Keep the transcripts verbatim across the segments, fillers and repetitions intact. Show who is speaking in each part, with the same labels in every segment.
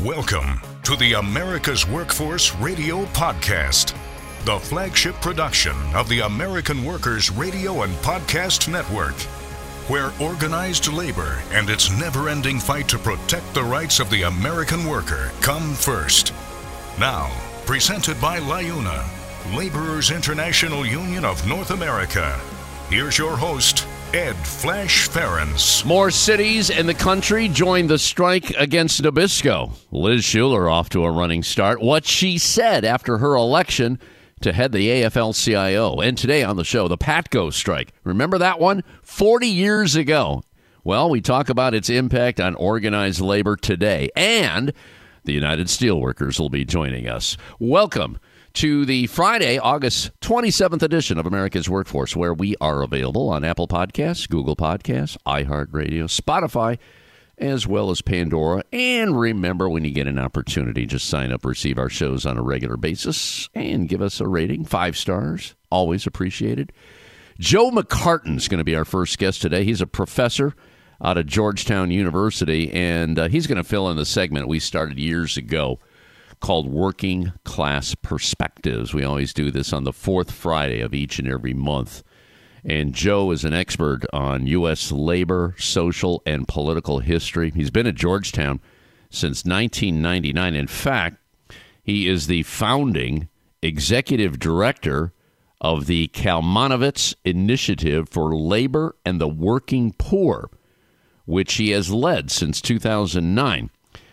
Speaker 1: Welcome to the America's Workforce Radio Podcast, the flagship production of the American Workers Radio and Podcast Network, where organized labor and its never-ending fight to protect the rights of the American worker come first. Now, presented by LIUNA, Laborers International Union of North America. Here's your host, Ed Flash Ferenc.
Speaker 2: More cities in the country joined the strike against Nabisco. Liz Shuler off to a running start. What she said after her election to head the A F L C I O. And today on the show, the PATCO strike. Remember that one? forty years ago. Well, we talk about its impact on organized labor today. And the United Steelworkers will be joining us. Welcome to the Friday, August twenty-seventh edition of America's Workforce, where we are available on Apple Podcasts, Google Podcasts, iHeartRadio, Spotify, as well as Pandora. And remember, when you get an opportunity, just sign up, receive our shows on a regular basis, and give us a rating. Five stars, always appreciated. Joe McCartan's going to be our first guest today. He's a professor out of Georgetown University, and uh, he's going to fill in the segment we started years ago called Working Class Perspectives. We always do this on the fourth Friday of each and every month. And Joe is an expert on U S labor, social, and political history. He's been at Georgetown since nineteen ninety-nine. In fact, he is the founding executive director of the Kalmanovitz Initiative for Labor and the Working Poor, which he has led since two thousand nine.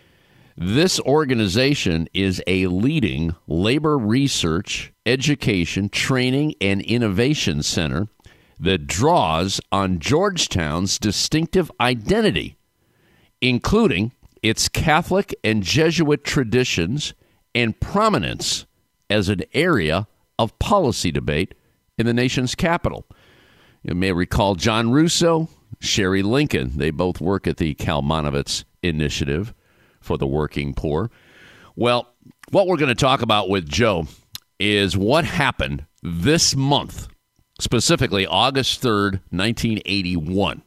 Speaker 2: This organization is a leading labor research, education, training, and innovation center that draws on Georgetown's distinctive identity, including its Catholic and Jesuit traditions and prominence as an area of policy debate in the nation's capital. You may recall John Russo, Sherry Lincoln. They both work at the Kalmanovitz Initiative for the Working Poor. Well, what we're going to talk about with Joe is what happened this month, specifically August third, nineteen eighty-one,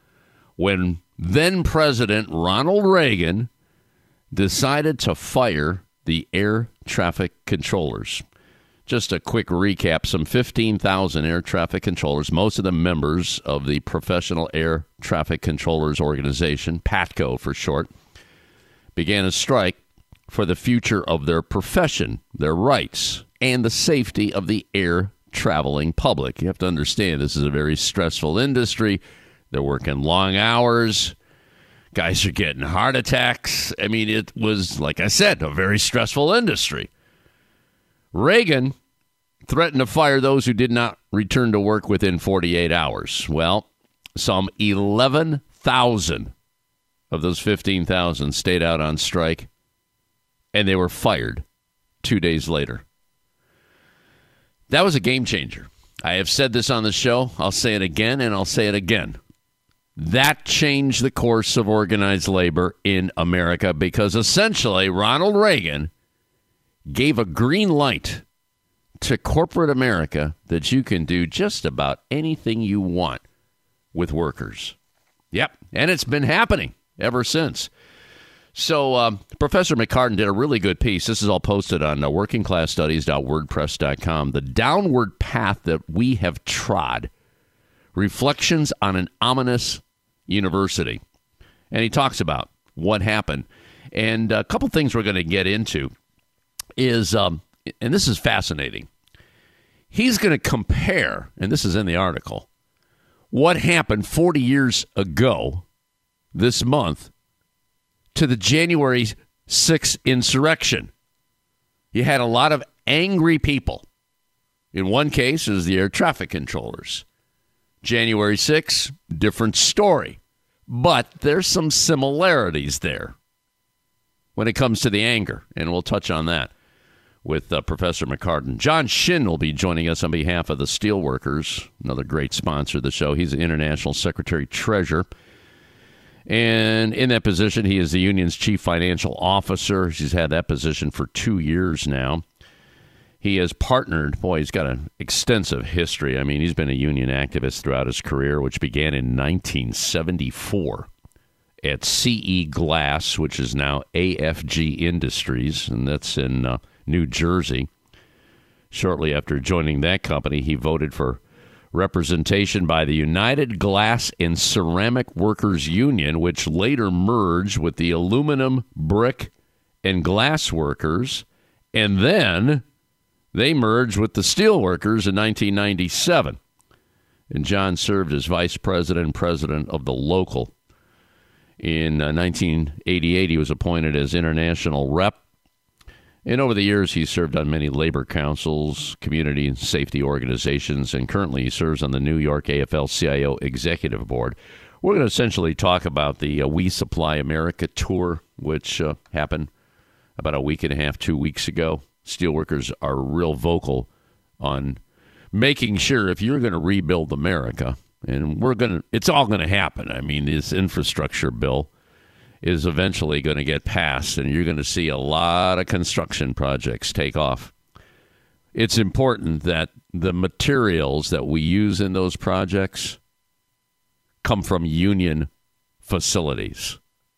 Speaker 2: when then-President Ronald Reagan decided to fire the air traffic controllers. Just a quick recap, some fifteen thousand air traffic controllers, most of them members of the Professional Air Traffic Controllers Organization, PATCO for short, began a strike for the future of their profession, their rights, and the safety of the air traveling public. You have to understand this is a very stressful industry. They're working long hours. Guys are getting heart attacks. I mean, it was, like I said, a very stressful industry. Reagan threatened to fire those who did not return to work within forty-eight hours. Well, some eleven thousand of those fifteen thousand stayed out on strike, and they were fired two days later. That was a game changer. I have said this on the show. I'll say it again, and I'll say it again. That changed the course of organized labor in America because essentially Ronald Reagan gave a green light to corporate America that you can do just about anything you want with workers. Yep, and it's been happening ever since. So um, Professor McCartan did a really good piece. This is all posted on uh, working class studies dot wordpress dot com. The downward path that we have trod, reflections on an ominous university. And he talks about what happened. And a couple things we're going to get into is, um, and this is fascinating, he's going to compare, and this is in the article, what happened forty years ago this month to the January sixth insurrection. You had a lot of angry people. In one case, it was the air traffic controllers. January sixth, different story. But there's some similarities there when it comes to the anger, and we'll touch on that with uh, Professor McCartan. John Shinn will be joining us on behalf of the Steelworkers, another great sponsor of the show. He's the International Secretary-Treasurer. And in that position, he is the union's chief financial officer. He's had that position for two years now. He has partnered, boy, he's got an extensive history. I mean, he's been a union activist throughout his career, which began in nineteen seventy-four. at C E Glass, which is now A F G Industries, and that's in uh, New Jersey. Shortly after joining that company, he voted for representation by the United Glass and Ceramic Workers Union, which later merged with the Aluminum, Brick, and Glass Workers, and then they merged with the Steel Workers in nineteen ninety-seven. And John served as vice president and president of the local. In uh, nineteen eighty-eight, he was appointed as international rep. And over the years, he served on many labor councils, community and safety organizations, and currently he serves on the New York A F L C I O Executive Board. We're going to essentially talk about the uh, We Supply America tour, which uh, happened about a week and a half, two weeks ago. Steelworkers are real vocal on making sure if you're going to rebuild America, and we're going to, it's all going to happen. I mean, this infrastructure bill is eventually going to get passed, and you're going to see a lot of construction projects take off. It's important that the materials that we use in those projects come from union facilities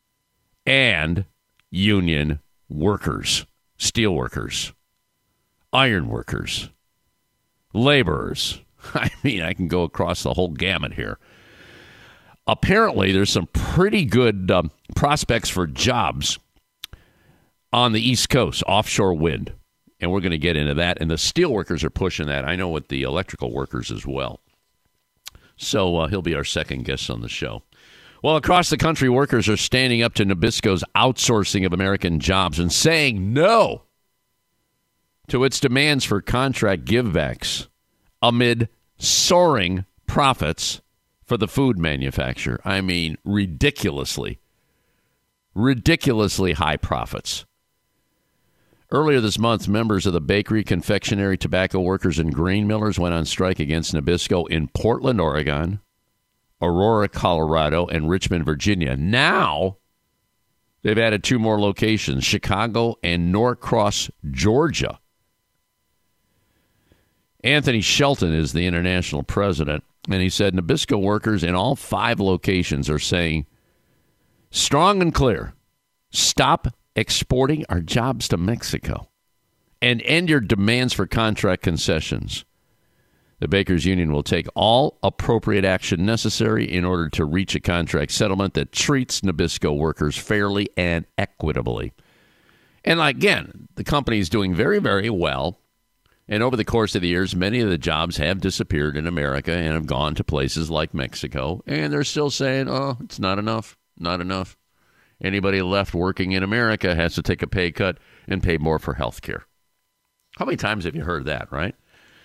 Speaker 2: and union workers, steel workers, iron workers, laborers. I mean, I can go across the whole gamut here. Apparently, there's some pretty good um, prospects for jobs on the East Coast, offshore wind. And we're going to get into that. And the steel workers are pushing that. I know with the electrical workers as well. So uh, he'll be our second guest on the show. Well, across the country, workers are standing up to Nabisco's outsourcing of American jobs and saying no to its demands for contract givebacks amid soaring profits for the food manufacturer. I mean, ridiculously, ridiculously high profits. Earlier this month, members of the bakery, confectionery, tobacco workers, and grain millers went on strike against Nabisco in Portland, Oregon, Aurora, Colorado, and Richmond, Virginia. Now, they've added two more locations, Chicago and Norcross, Georgia. Anthony Shelton is the international president, and he said Nabisco workers in all five locations are saying, strong and clear, stop exporting our jobs to Mexico and end your demands for contract concessions. The Bakers Union will take all appropriate action necessary in order to reach a contract settlement that treats Nabisco workers fairly and equitably. And again, the company is doing very, very well. And over the course of the years, many of the jobs have disappeared in America and have gone to places like Mexico. And they're still saying, oh, it's not enough, not enough. Anybody left working in America has to take a pay cut and pay more for health care. How many times have you heard that, right?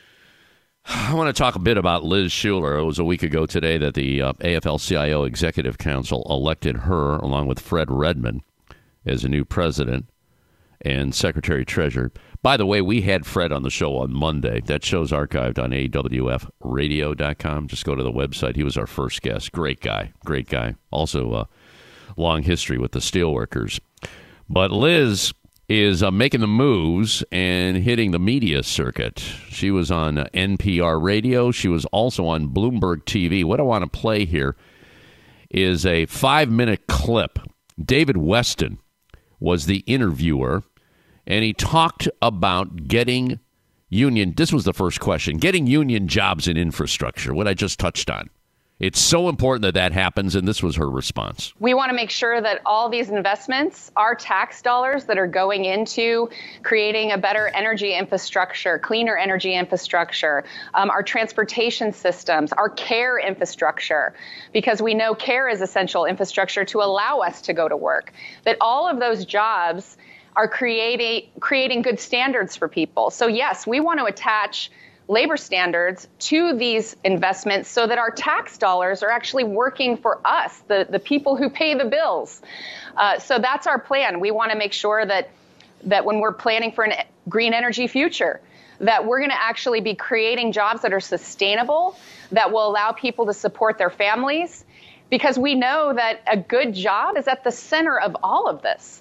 Speaker 2: I want to talk a bit about Liz Shuler. It was a week ago today that the uh, A F L C I O Executive Council elected her, along with Fred Redmond, as a new president and secretary-treasurer. By the way, we had Fred on the show on Monday. That show's archived on A W F radio dot com. Just go to the website. He was our first guest. Great guy. Great guy. Also, uh, long history with the steelworkers. But Liz is uh, making the moves and hitting the media circuit. She was on uh, N P R radio. She was also on Bloomberg T V. What I want to play here is a five-minute clip. David Weston was the interviewer, and he talked about getting union, this was the first question, getting union jobs in infrastructure, what I just touched on. It's so important that that happens, and this was her response.
Speaker 3: We want to make sure that all these investments are tax dollars that are going into creating a better energy infrastructure, cleaner energy infrastructure, um, our transportation systems, our care infrastructure, because we know care is essential infrastructure to allow us to go to work, that all of those jobs are creating creating good standards for people. So yes, we want to attach labor standards to these investments so that our tax dollars are actually working for us, the, the people who pay the bills. Uh, so that's our plan. We want to make sure that that when we're planning for a green energy future, that we're going to actually be creating jobs that are sustainable, that will allow people to support their families, because we know that a good job is at the center of all of this.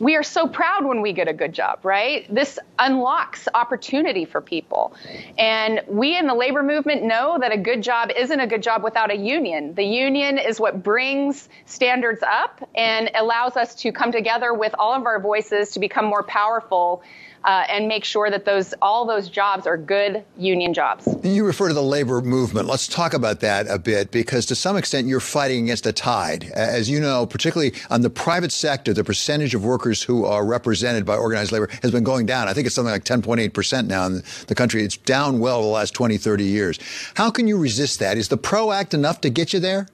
Speaker 3: we are so proud when we get a good job, right? This unlocks opportunity for people. And we in the labor movement know that a good job isn't a good job without a union. The union is what brings standards up and allows us to come together with all of our voices to become more powerful Uh, and make sure that those all those jobs are good union jobs.
Speaker 4: You refer to the labor movement. Let's talk about that a bit, because to some extent you're fighting against a tide. As you know, particularly on the private sector, the percentage of workers who are represented by organized labor has been going down. I think it's something like ten point eight percent now in the country. It's down well the last twenty, thirty years. How can you resist that? Is the PRO Act enough to get you there?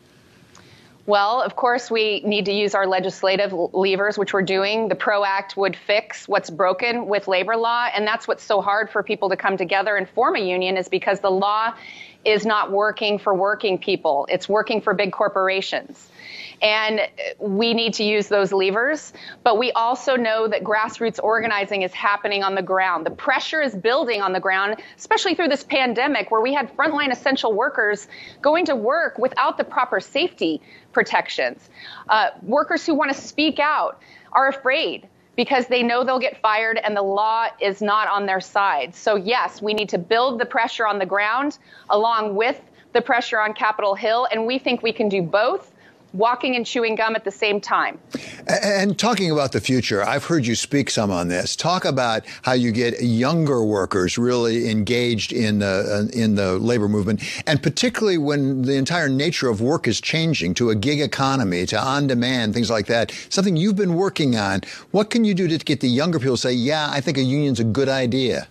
Speaker 3: Well, of course, we need to use our legislative levers, which we're doing. The PRO Act would fix what's broken with labor law, and that's what's so hard for people to come together and form a union, is because the law is not working for working people. It's working for big corporations. And we need to use those levers. But we also know that grassroots organizing is happening on the ground. The pressure is building on the ground, especially through this pandemic, where we had frontline essential workers going to work without the proper safety protections. Uh, workers who want to speak out are afraid because they know they'll get fired and the law is not on their side. So yes, we need to build the pressure on the ground along with the pressure on Capitol Hill. And we think we can do both, walking and chewing gum at the same time.
Speaker 4: And talking about the future, I've heard you speak some on this. Talk about how you get younger workers really engaged in the in the labor movement, and particularly when the entire nature of work is changing to a gig economy, to on-demand, things like that. Something you've been working on. What can you do to get the younger people to say, yeah, I think a union's a good idea?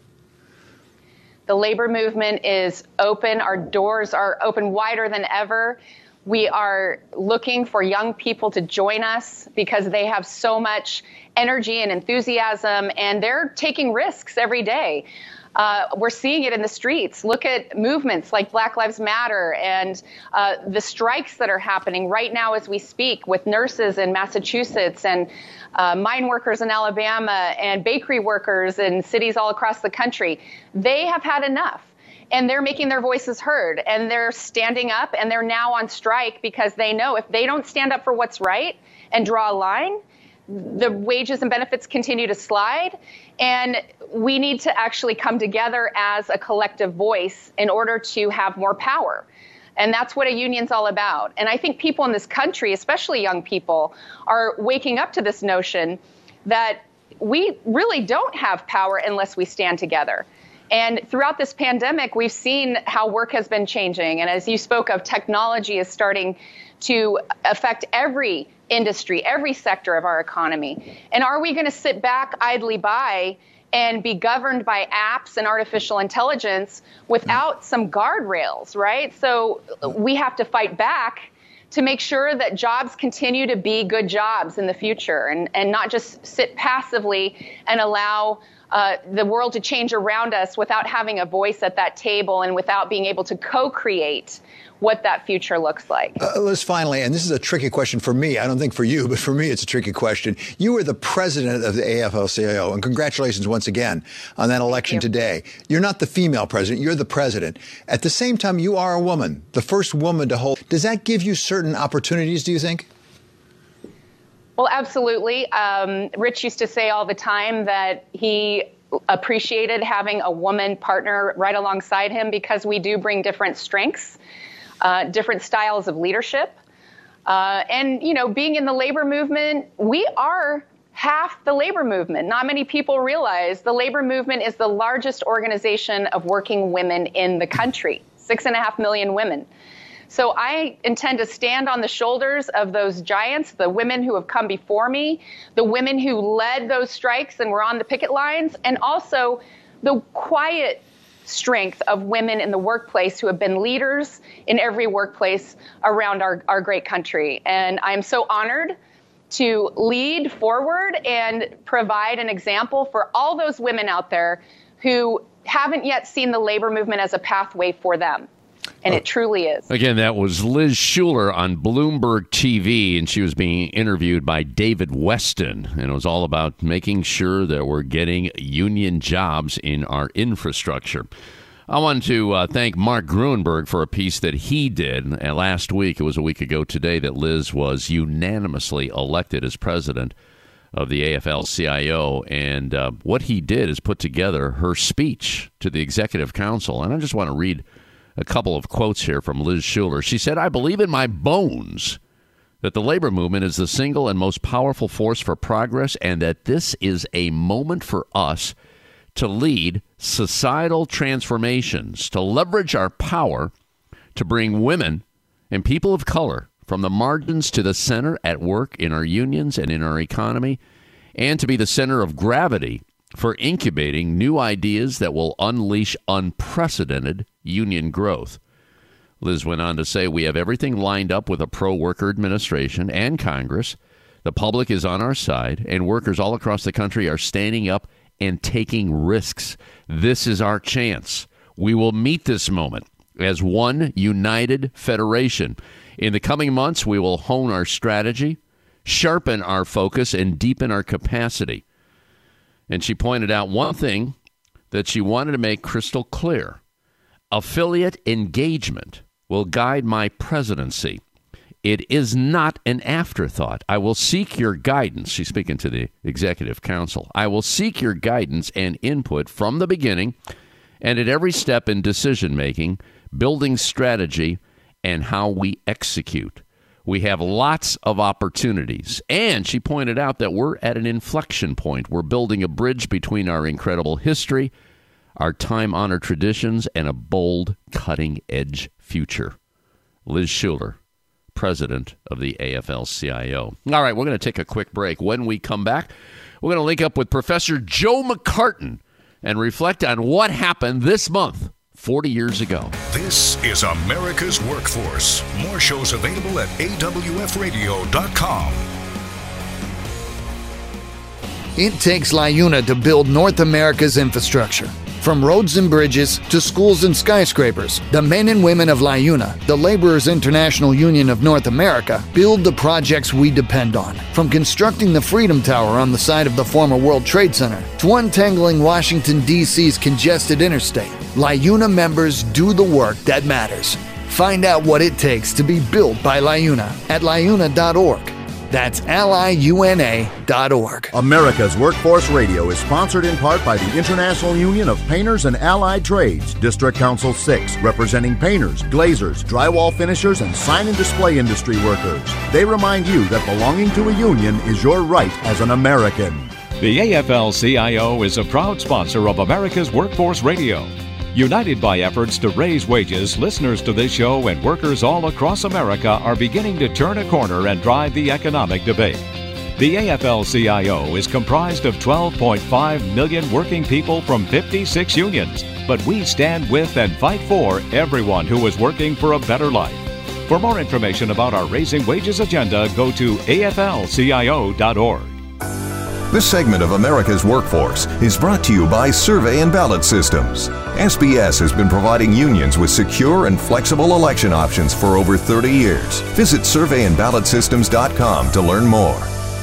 Speaker 3: The labor movement is open. Our doors are open wider than ever. We are looking for young people to join us because they have so much energy and enthusiasm, and they're taking risks every day. Uh, we're seeing it in the streets. Look at movements like Black Lives Matter and uh, the strikes that are happening right now as we speak with nurses in Massachusetts and uh, mine workers in Alabama and bakery workers in cities all across the country. They have had enough. And they're making their voices heard, and they're standing up, and they're now on strike because they know if they don't stand up for what's right and draw a line, the wages and benefits continue to slide. And we need to actually come together as a collective voice in order to have more power. And that's what a union's all about. And I think people in this country, especially young people, are waking up to this notion that we really don't have power unless we stand together. And throughout this pandemic, we've seen how work has been changing. And as you spoke of, technology is starting to affect every industry, every sector of our economy. And are we going to sit back idly by and be governed by apps and artificial intelligence without some guardrails, right? So we have to fight back to make sure that jobs continue to be good jobs in the future, and, and not just sit passively and allow Uh, the world to change around us without having a voice at that table and without being able to co-create what that future looks like.
Speaker 4: Uh, Liz, finally, and this is a tricky question for me. I don't think for you, but for me, it's a tricky question. You were the president of the A F L C I O, and congratulations once again on that election today. You're not the female president. You're the president. At the same time, you are a woman, the first woman to hold. Does that give you certain opportunities, do you think?
Speaker 3: Well, absolutely. Um, Rich used to say all the time that he appreciated having a woman partner right alongside him because we do bring different strengths, uh, different styles of leadership. Uh, and, you know, being in the labor movement, we are half the labor movement. Not many people realize the labor movement is the largest organization of working women in the country, six and a half million women. So I intend to stand on the shoulders of those giants, the women who have come before me, the women who led those strikes and were on the picket lines, and also the quiet strength of women in the workplace who have been leaders in every workplace around our, our great country. And I'm so honored to lead forward and provide an example for all those women out there who haven't yet seen the labor movement as a pathway for them. And it truly is.
Speaker 2: Again, that was Liz Shuler on Bloomberg T V, and she was being interviewed by David Weston. And it was all about making sure that we're getting union jobs in our infrastructure. I want to uh, thank Mark Gruenberg for a piece that he did. And last week, it was a week ago today, that Liz was unanimously elected as president of the A F L C I O. And uh, what he did is put together her speech to the Executive Council. And I just want to read a couple of quotes here from Liz Shuler. She said, "I believe in my bones that the labor movement is the single and most powerful force for progress, and that this is a moment for us to lead societal transformations, to leverage our power to bring women and people of color from the margins to the center at work in our unions and in our economy, and to be the center of gravity for incubating new ideas that will unleash unprecedented union growth." Liz went on to say, "We have everything lined up with a pro-worker administration and Congress. The public is on our side, and workers all across the country are standing up and taking risks. This is our chance. We will meet this moment as one united federation. In the coming months, we will hone our strategy, sharpen our focus, and deepen our capacity." And she pointed out one thing that she wanted to make crystal clear. Affiliate engagement will guide my presidency. It is not an afterthought. I will seek your guidance. She's speaking to the Executive Council. "I will seek your guidance and input from the beginning and at every step in decision-making, building strategy, and how we execute. We have lots of opportunities." And she pointed out that we're at an inflection point. We're building a bridge between our incredible history, our time-honored traditions, and a bold, cutting-edge future. Liz Shuler, president of the A F L C I O. All right, we're going to take a quick break. When we come back, we're going to link up with Professor Joe McCartin and reflect on what happened this month, forty years ago.
Speaker 1: This is America's Workforce. More shows available at A W F radio dot com.
Speaker 5: It takes LiUNA to build North America's infrastructure. From roads and bridges to schools and skyscrapers, the men and women of LiUNA, the Laborers International Union of North America, build the projects we depend on. From constructing the Freedom Tower on the site of the former World Trade Center to untangling Washington, D C's congested interstate, LiUNA members do the work that matters. Find out what it takes to be built by LiUNA at liuna dot org. That's L I U N A dot org.
Speaker 6: America's Workforce Radio is sponsored in part by the International Union of Painters and Allied Trades, District Council six, representing painters, glazers, drywall finishers, and sign and display industry workers. They remind you that belonging to a union is your right as an American.
Speaker 7: The A F L C I O is a proud sponsor of America's Workforce Radio. United by efforts to raise wages, listeners to this show and workers all across America are beginning to turn a corner and drive the economic debate. The A F L C I O is comprised of twelve point five million working people from fifty-six unions, but we stand with and fight for everyone who is working for a better life. For more information about our Raising Wages agenda, go to A F L C I O dot org.
Speaker 8: This segment of America's Workforce is brought to you by Survey and Ballot Systems. S B S has been providing unions with secure and flexible election options for over thirty years. Visit survey and ballot systems dot com to learn more.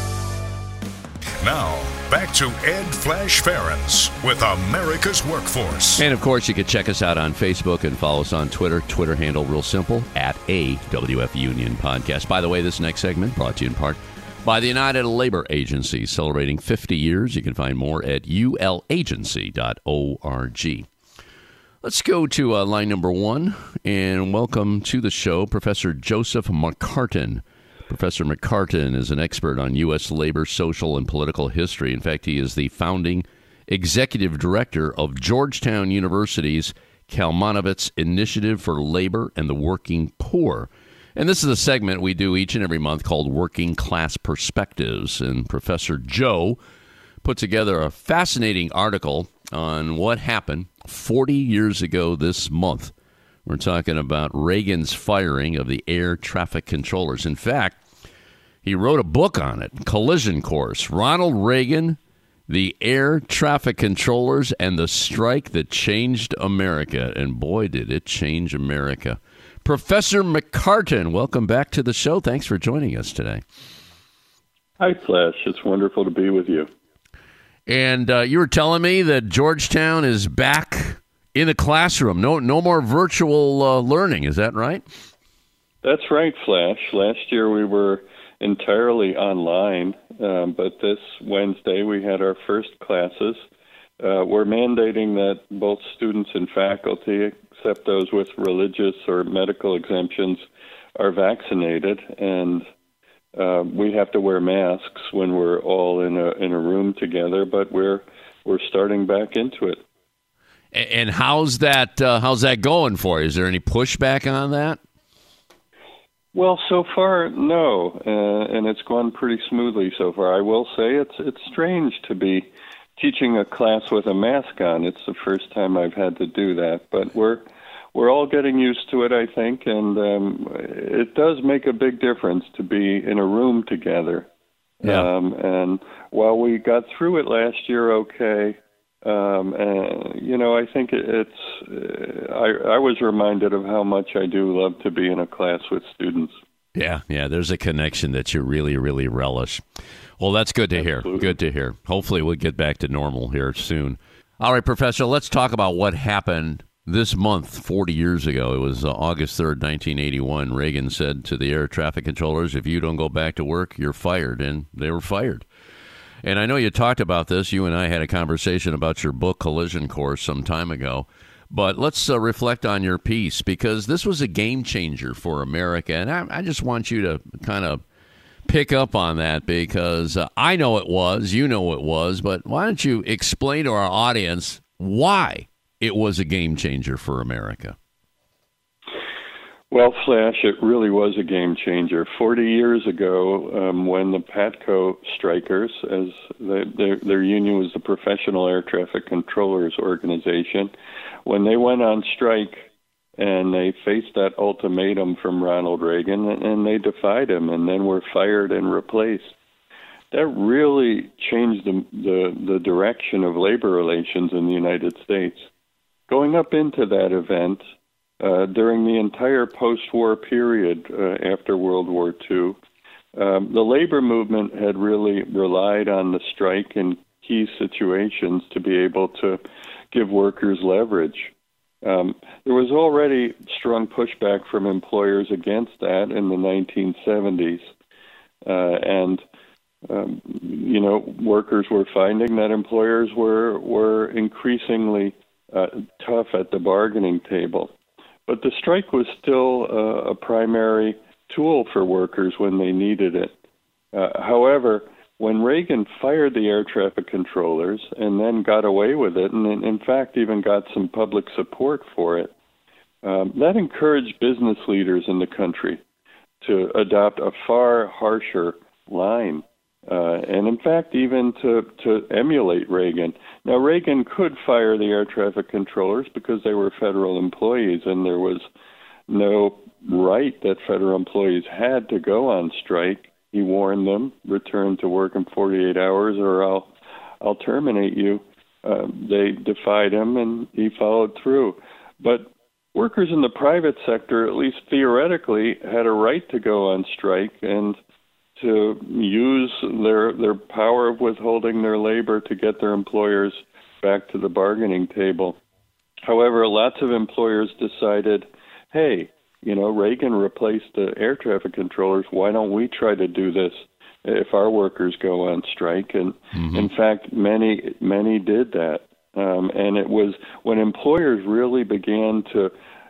Speaker 1: Now, back to Ed Flash Ferens with America's Workforce.
Speaker 2: And, of course, you can check us out on Facebook and follow us on Twitter. Twitter handle real simple, at A W F Union Podcast. By the way, this next segment brought to you in part by the United Labor Agency, celebrating fifty years. You can find more at U L agency dot org. Let's go to uh, line number one and welcome to the show Professor Joseph McCartin. Professor McCartin is an expert on U S labor, social, and political history. In fact, he is the founding executive director of Georgetown University's Kalmanovitz Initiative for Labor and the Working Poor. And this is a segment we do each and every month called Working Class Perspectives. And Professor Joe put together a fascinating article on what happened forty years ago this month. We're talking about Reagan's firing of the air traffic controllers. In fact, he wrote a book on it, Collision Course, Ronald Reagan, the Air Traffic Controllers, and the Strike That Changed America. And boy, did it change America. Professor McCartin, welcome back to the show. Thanks for joining us today.
Speaker 9: Hi, Flash. It's wonderful to be with you.
Speaker 2: And uh, you were telling me that Georgetown is back in the classroom. No, no more virtual uh, learning. Is that right?
Speaker 9: That's right, Flash. Last year we were entirely online. Um, but this Wednesday, we had our first classes. Uh, we're mandating that both students and faculty, except those with religious or medical exemptions, are vaccinated, and uh, we have to wear masks when we're all in a in a room together. But we're we're starting back into it.
Speaker 2: And how's that? Uh, how's that going for you? Is there any pushback on that?
Speaker 9: Well, so far, no, uh, and it's gone pretty smoothly so far. I will say it's it's strange to be teaching a class with a mask on. It's the first time I've had to do that, but we're we're all getting used to it, I think, and um, it does make a big difference to be in a room together.
Speaker 2: Yeah.
Speaker 9: Um, and while we got through it last year, okay. Um, and, you know, I think it, it's, uh, I, I was reminded of how much I do love to be in a class with students.
Speaker 2: Yeah, yeah, there's a connection that you really, really relish. Well, that's good to
Speaker 9: Absolutely.
Speaker 2: hear. Good to hear. Hopefully we'll get back to normal here soon. All right, Professor, let's talk about what happened this month forty years ago. It was uh, August third, nineteen eighty-one. Reagan said to the air traffic controllers, if you don't go back to work, you're fired. And they were fired. And I know you talked about this. You and I had a conversation about your book, Collision Course, some time ago. But let's uh, reflect on your piece, because this was a game changer for America. And I, I just want you to kind of pick up on that, because uh, I know it was, you know it was. But why don't you explain to our audience why it was a game changer for America?
Speaker 9: Well, Flash, it really was a game changer. Forty years ago, um, when the PATCO strikers, as the, their, their union was the Professional Air Traffic Controllers Organization, when they went on strike and they faced that ultimatum from Ronald Reagan, and, and they defied him and then were fired and replaced, that really changed the, the, the direction of labor relations in the United States. Going up into that event, Uh, during the entire post-war period uh, after World War Two, um, the labor movement had really relied on the strike in key situations to be able to give workers leverage. Um, there was already strong pushback from employers against that in the nineteen seventies, uh, and um, you know, workers were finding that employers were were increasingly uh, tough at the bargaining table. But the strike was still uh, a primary tool for workers when they needed it. Uh, however, when Reagan fired the air traffic controllers and then got away with it, and in fact even got some public support for it, um, that encouraged business leaders in the country to adopt a far harsher line. Uh, and in fact, even to, to emulate Reagan. Now, Reagan could fire the air traffic controllers because they were federal employees, and there was no right that federal employees had to go on strike. He warned them, return to work in forty-eight hours or I'll, I'll terminate you. Uh, they defied him, and he followed through. But workers in the private sector, at least theoretically, had a right to go on strike and to use their their power of withholding their labor to get their employers back to the bargaining table. However, lots of employers decided, hey, you know, Reagan replaced the air traffic controllers. Why don't we try to do this if our workers go on strike? And mm-hmm. in fact, many, many did that. Um, and it was when employers really began to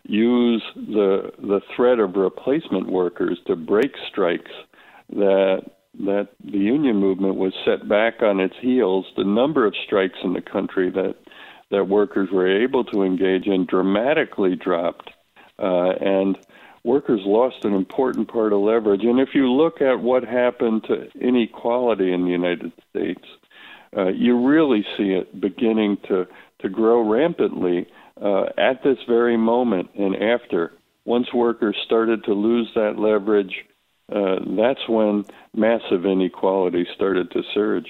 Speaker 9: use the the threat of replacement workers to break strikes that that the union movement was set back on its heels. The number of strikes in the country that that workers were able to engage in dramatically dropped, uh, and workers lost an important part of leverage. And if you look at what happened to inequality in the United States, uh, you really see it beginning to, to grow rampantly uh, at this very moment and after. Once workers started to lose that leverage, Uh, that's when massive inequality started to surge.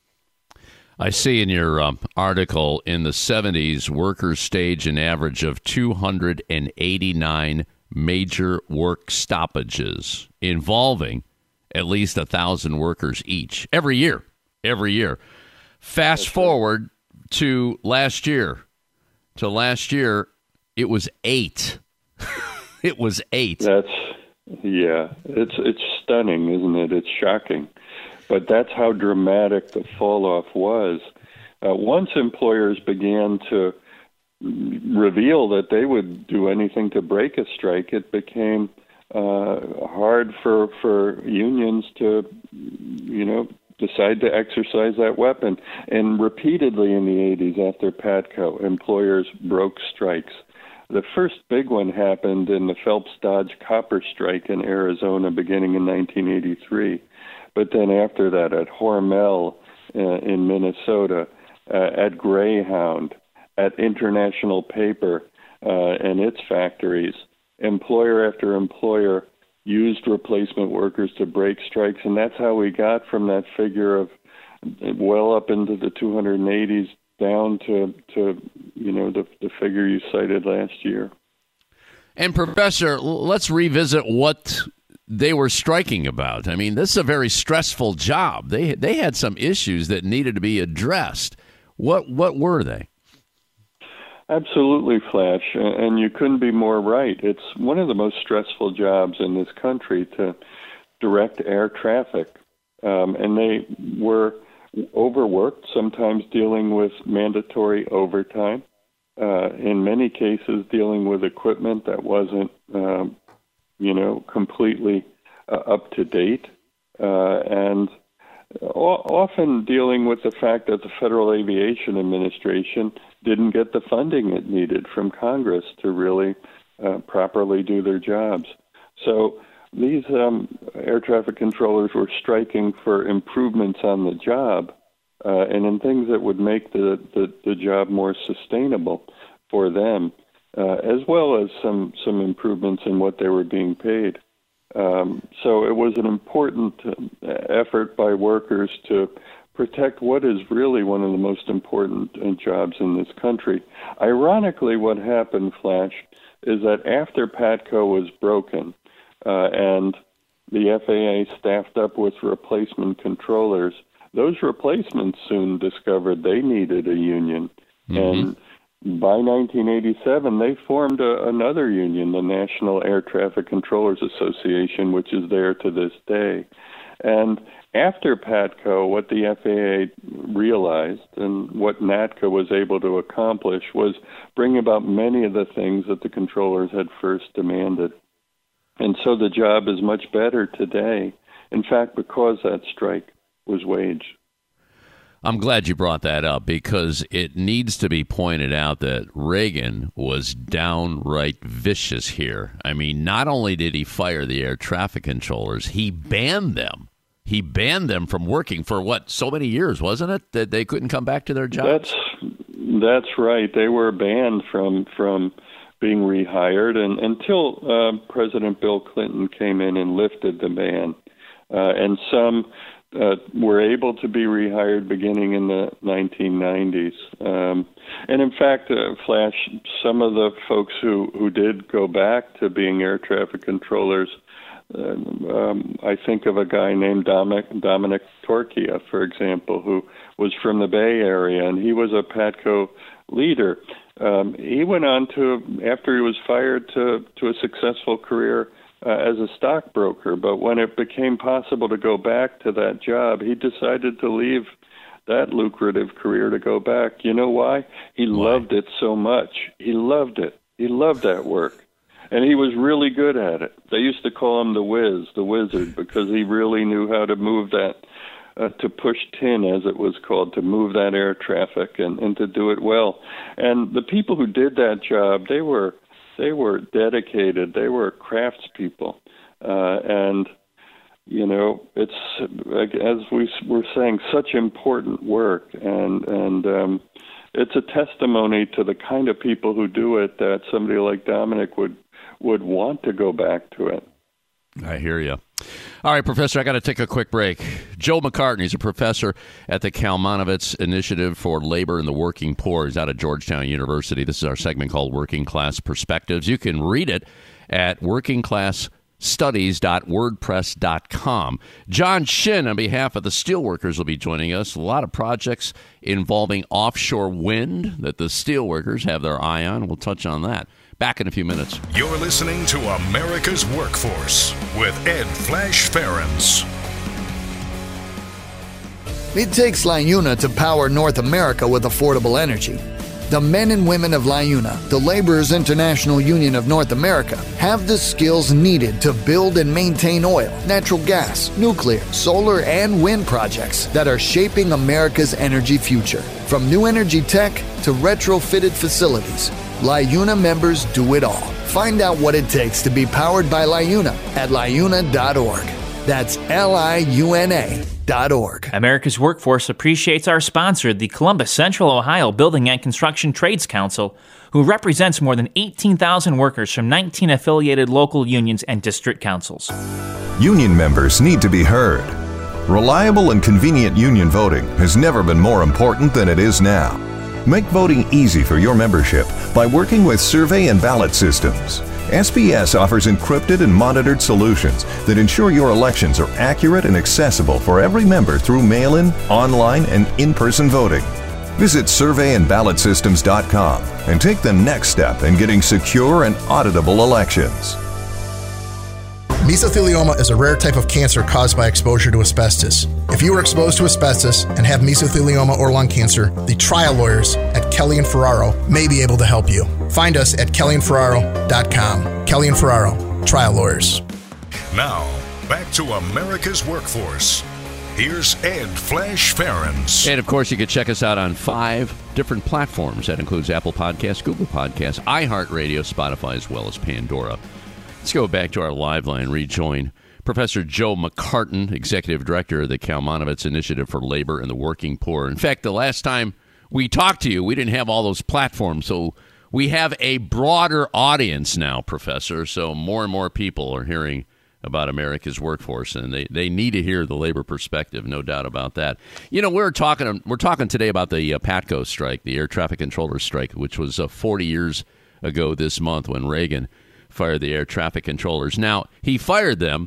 Speaker 2: I see in your um, article, in the seventies, workers staged an average of two hundred eighty-nine major work stoppages involving at least one thousand workers each every year, every year. Fast that's forward right. to last year. To last year, it was eight. It was eight.
Speaker 9: That's Yeah, it's it's stunning, isn't it? It's shocking. But that's how dramatic the fall off was. Uh, once employers began to reveal that they would do anything to break a strike, it became uh, hard for for unions to, you know, decide to exercise that weapon. And repeatedly in the eighties, after PATCO, employers broke strikes. The first big one happened in the Phelps Dodge copper strike in Arizona beginning in nineteen eighty-three. But then after that, at Hormel uh, in Minnesota, uh, at Greyhound, at International Paper uh, and its factories, employer after employer used replacement workers to break strikes. And that's how we got from that figure of well up into the two hundred eighties down to, to you know, the, the figure you cited last year.
Speaker 2: And, Professor, let's revisit what they were striking about. I mean, this is a very stressful job. They they had some issues that needed to be addressed. What what were they?
Speaker 9: Absolutely, Flash, and you couldn't be more right. It's one of the most stressful jobs in this country to direct air traffic, um, and they were overworked, sometimes dealing with mandatory overtime, uh, in many cases dealing with equipment that wasn't, um, you know, completely uh, up to date, uh, and o- often dealing with the fact that the Federal Aviation Administration didn't get the funding it needed from Congress to really uh, properly do their jobs. So these um, air traffic controllers were striking for improvements on the job uh, and in things that would make the, the, the job more sustainable for them, uh, as well as some, some improvements in what they were being paid. Um, so it was an important uh, effort by workers to protect what is really one of the most important uh, jobs in this country. Ironically, what happened, Flash, is that after PATCO was broken uh, and the F A A staffed up with replacement controllers, those replacements soon discovered they needed a union. Mm-hmm. And by nineteen eighty-seven, they formed a, another union, the National Air Traffic Controllers Association, which is there to this day. And after PATCO, what the F A A realized and what NATCA was able to accomplish was bring about many of the things that the controllers had first demanded. And so the job is much better today, in fact, because that strike was waged.
Speaker 2: I'm glad you brought that up because it needs to be pointed out that Reagan was downright vicious here. I mean, not only did he fire the air traffic controllers, he banned them. He banned them from working for, what, so many years, wasn't it, that they couldn't come back to their jobs?
Speaker 9: That's that's right. They were banned from from being rehired and, until uh, President Bill Clinton came in and lifted the ban. Uh, and some uh, were able to be rehired beginning in the nineteen nineties. Um, and in fact, uh, Flash, some of the folks who, who did go back to being air traffic controllers, uh, um, I think of a guy named Dominic, Dominic Torchia, for example, who was from the Bay Area, and he was a PATCO leader. Um, he went on to, after he was fired, to, to a successful career Uh, as a stockbroker, but when it became possible to go back to that job, he decided to leave that lucrative career to go back. You know why? He why? loved it so much. He loved it. He loved that work. And he was really good at it. They used to call him the Whiz, the Wizard, because he really knew how to move that, uh, to push tin, as it was called, to move that air traffic and, and to do it well. And the people who did that job, they were They were dedicated. They were craftspeople. Uh, and, you know, it's, as we were saying, such important work. And, and um, it's a testimony to the kind of people who do it that somebody like Dominic would, would want to go back to it.
Speaker 2: I hear you. All right, Professor, I got to take a quick break. Joe McCartney is a professor at the Kalmanovitz Initiative for Labor and the Working Poor. He's out of Georgetown University. This is our segment called Working Class Perspectives. You can read it at working class studies dot wordpress dot com. John Shin, on behalf of the steelworkers, will be joining us. A lot of projects involving offshore wind that the steelworkers have their eye on. We'll touch on that. Back in a few minutes.
Speaker 1: You're listening to America's Workforce with Ed Flash Ferens.
Speaker 5: It takes LiUNA to power North America with affordable energy. The men and women of LiUNA, the Laborers International Union of North America, have the skills needed to build and maintain oil, natural gas, nuclear, solar, and wind projects that are shaping America's energy future. From new energy tech to retrofitted facilities, LiUNA members do it all. Find out what it takes to be powered by LiUNA at liuna dot org. That's L I U N A dot org.
Speaker 10: America's Workforce appreciates our sponsor, the Columbus Central Ohio Building and Construction Trades Council, who represents more than eighteen thousand workers from nineteen affiliated local unions and district councils.
Speaker 8: Union members need to be heard. Reliable and convenient union voting has never been more important than it is now. Make voting easy for your membership by working with survey and ballot systems. S B S offers encrypted and monitored solutions that ensure your elections are accurate and accessible for every member through mail-in, online, and in-person voting. Visit survey and ballot systems dot com and take the next step in getting secure and auditable elections.
Speaker 11: Mesothelioma is a rare type of cancer caused by exposure to asbestos. If you were exposed to asbestos and have mesothelioma or lung cancer, the trial lawyers at Kelly and Ferraro may be able to help you. Find us at kelly and ferraro dot com. Kelly and Ferraro, trial lawyers.
Speaker 1: Now, back to America's Workforce. Here's Ed Flash Ferens.
Speaker 2: And, of course, you can check us out on five different platforms. That includes Apple Podcasts, Google Podcasts, iHeartRadio, Spotify, as well as Pandora. Let's go back to our live line, rejoin Professor Joe McCartin, Executive Director of the Kalmanovitz Initiative for Labor and the Working Poor. In fact, the last time we talked to you, we didn't have all those platforms, so we have a broader audience now, Professor, so more and more people are hearing about America's workforce, and they, they need to hear the labor perspective, no doubt about that. You know, we're talking we're talking today about the uh, PATCO strike, the air traffic controller strike, which was uh, forty years ago this month when Reagan fired the air traffic controllers. Now, he fired them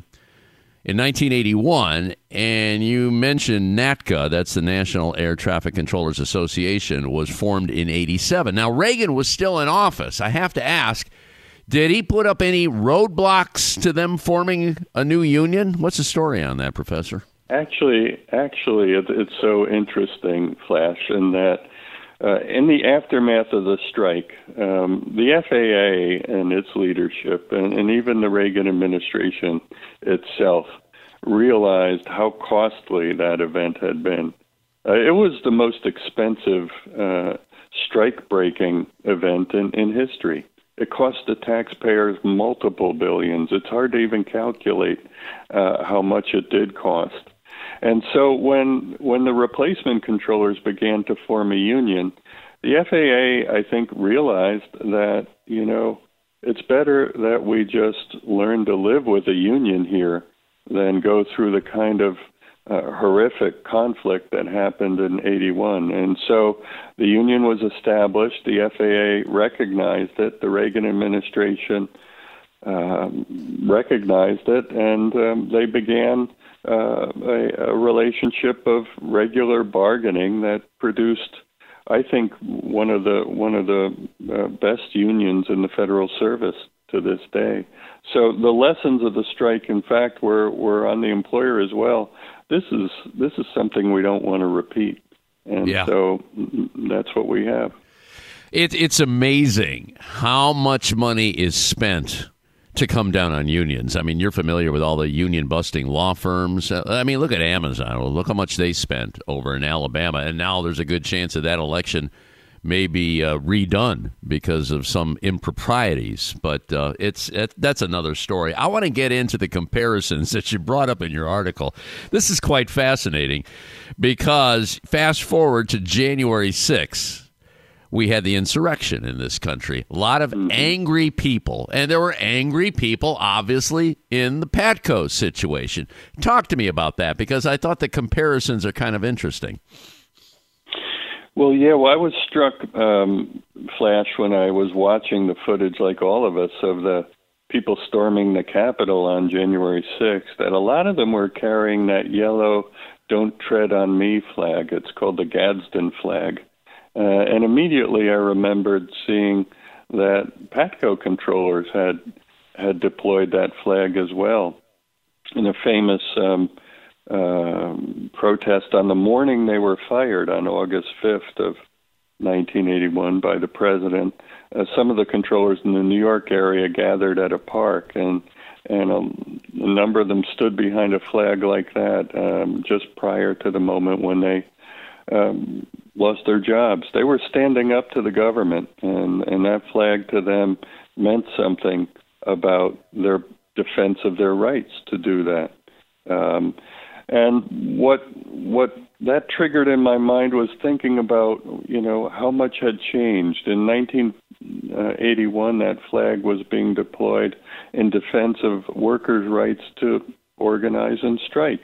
Speaker 2: in nineteen eighty-one, and you mentioned NATCA, that's the National Air Traffic Controllers Association, was formed in eighty-seven. Now, Reagan was still in office. I have to ask, did he put up any roadblocks to them forming a new union? What's the story on that, Professor?
Speaker 9: Actually, actually, it, it's so interesting, Flash, in that uh, in the aftermath of the strike, um, the F A A and its leadership, and, and even the Reagan administration itself, realized how costly that event had been. Uh, it was the most expensive uh, strike-breaking event in, in history. It cost the taxpayers multiple billions. It's hard to even calculate uh, how much it did cost. And so when when the replacement controllers began to form a union, the F A A, I think, realized that, you know, it's better that we just learn to live with a union here than go through the kind of uh, horrific conflict that happened in eighty-one. And so the union was established. The F A A recognized it. The Reagan administration um, recognized it, and um, they began uh, a, a relationship of regular bargaining that produced, I think, one of the one of the uh, best unions in the federal service to this day. So the lessons of the strike, in fact, were, were on the employer as well. This is this is something we don't want to repeat, and yeah. so that's what we have.
Speaker 2: It, it's amazing how much money is spent to come down on unions. I mean, you're familiar with all the union-busting law firms. I mean, look at Amazon. Look how much they spent over in Alabama, and now there's a good chance that that election may be uh, redone because of some improprieties. But uh, it's it, that's another story. I want to get into the comparisons that you brought up in your article. This is quite fascinating because fast forward to January sixth, we had the insurrection in this country. A lot of angry people, and there were angry people, obviously, in the PATCO situation. Talk to me about that, because I thought the comparisons are kind of interesting.
Speaker 9: Well, yeah, well, I was struck, um, Flash, when I was watching the footage, like all of us, of the people storming the Capitol on January sixth, that a lot of them were carrying that yellow "Don't Tread on Me" flag. It's called the Gadsden flag. Uh, and immediately I remembered seeing that PATCO controllers had had deployed that flag as well. In a famous um, uh, protest on the morning they were fired on August fifth of nineteen eighty-one by the president, uh, some of the controllers in the New York area gathered at a park, and and a, a number of them stood behind a flag like that um, just prior to the moment when they um, lost their jobs. They were standing up to the government, and, and that flag to them meant something about their defense of their rights to do that. Um, and what what that triggered in my mind was thinking about, you know, how much had changed. In nineteen eighty-one, that flag was being deployed in defense of workers' rights to organize and strike.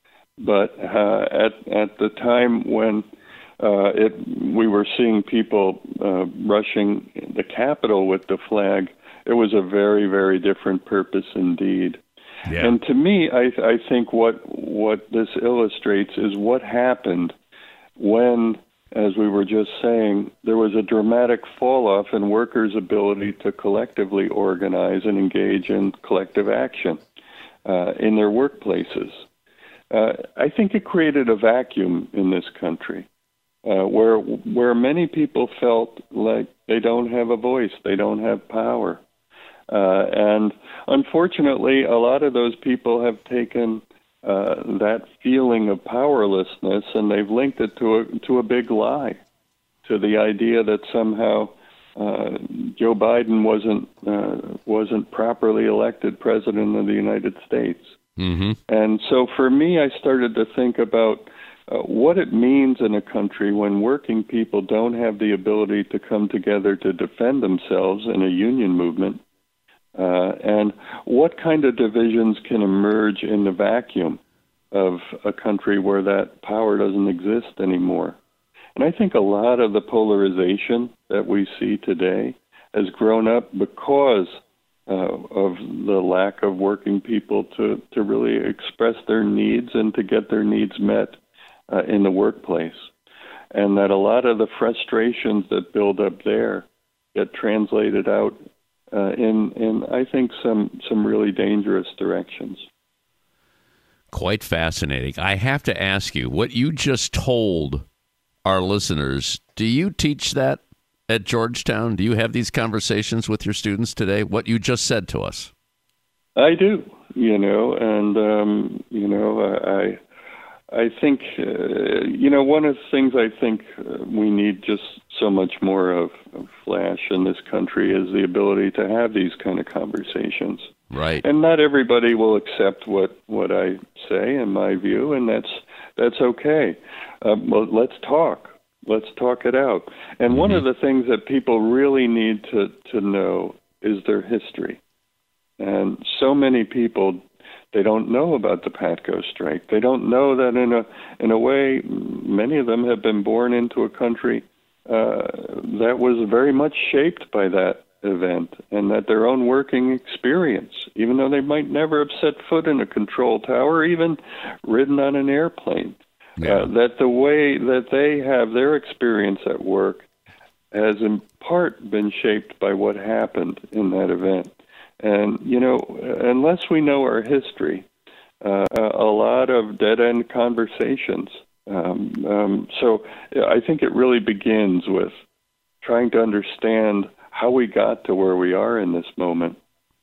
Speaker 9: But uh, at at the time when uh, it, we were seeing people uh, rushing the Capitol with the flag, it was a very, very different purpose indeed. Yeah. And to me, I, I think what what this illustrates is what happened when, as we were just saying, there was a dramatic fall-off in workers' ability to collectively organize and engage in collective action uh, in their workplaces. Uh, I think it created a vacuum in this country uh, where where many people felt like they don't have a voice, they don't have power. Uh, and unfortunately, a lot of those people have taken uh, that feeling of powerlessness and they've linked it to a to a big lie, to the idea that somehow uh, Joe Biden wasn't uh, wasn't properly elected president of the United States. Mm-hmm. And so, for me, I started to think about uh, what it means in a country when working people don't have the ability to come together to defend themselves in a union movement. Uh, and what kind of divisions can emerge in the vacuum of a country where that power doesn't exist anymore? And I think a lot of the polarization that we see today has grown up because uh, of the lack of working people to, to really express their needs and to get their needs met uh, in the workplace. And that a lot of the frustrations that build up there get translated out Uh, in, in, I think, some, some really dangerous directions.
Speaker 2: Quite fascinating. I have to ask you, what you just told our listeners, do you teach that at Georgetown? Do you have these conversations with your students today? What you just said to us?
Speaker 9: I do, you know, and, um, you know, I I think, uh, you know, one of the things I think uh, we need just so much more of, of Flash in this country is the ability to have these kind of conversations.
Speaker 2: Right.
Speaker 9: And not everybody will accept what, what I say, in my view, and that's that's okay. Uh, well, let's talk. Let's talk it out. And mm-hmm. one of the things that people really need to, to know is their history. And so many people, they don't know about the PATCO strike. They don't know that in a in a way, many of them have been born into a country uh, that was very much shaped by that event, and that their own working experience, even though they might never have set foot in a control tower or even ridden on an airplane, yeah. uh, that the way that they have their experience at work has in part been shaped by what happened in that event. And, you know, unless we know our history, uh, a lot of dead-end conversations. Um, um, so I think it really begins with trying to understand how we got to where we are in this moment.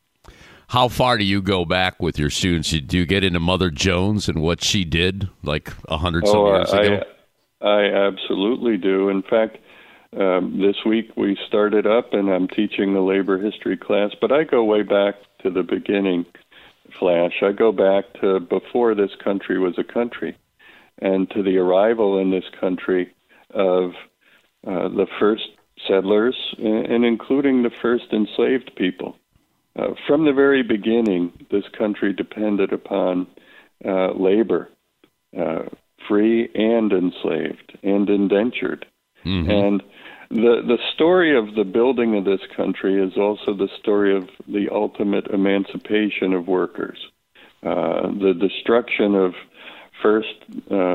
Speaker 2: How far do you go back with your students? Do you get into Mother Jones and what she did like a hundred some
Speaker 9: oh,
Speaker 2: years ago?
Speaker 9: I, I absolutely do. In fact, Um, this week we started up, and I'm teaching the labor history class, but I go way back to the beginning, Flash. I go back to before this country was a country, and to the arrival in this country of uh, the first settlers, and, and including the first enslaved people. Uh, from the very beginning, this country depended upon uh, labor, uh, free and enslaved and indentured. Mm-hmm. And the the story of the building of this country is also the story of the ultimate emancipation of workers, uh, the destruction of first um,